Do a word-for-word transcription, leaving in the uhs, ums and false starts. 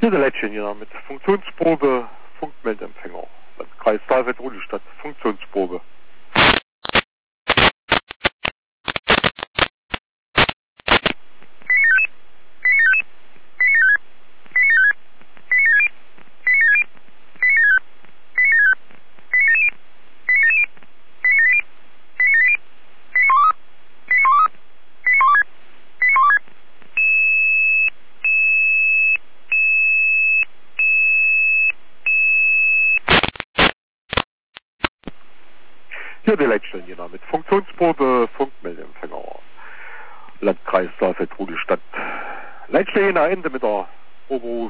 Diese Leitchen hier mit Funktionsprobe, Funkmeldempfänger. Landkreis Saalfeld-Rudolstadt, Funktionsprobe. Hier die Leitstellen hier mit Funktionsprobe, Funkmeldempfänger. Landkreis Saalfeld-Rudolstadt. Leitstelle Ende mit der Oberruf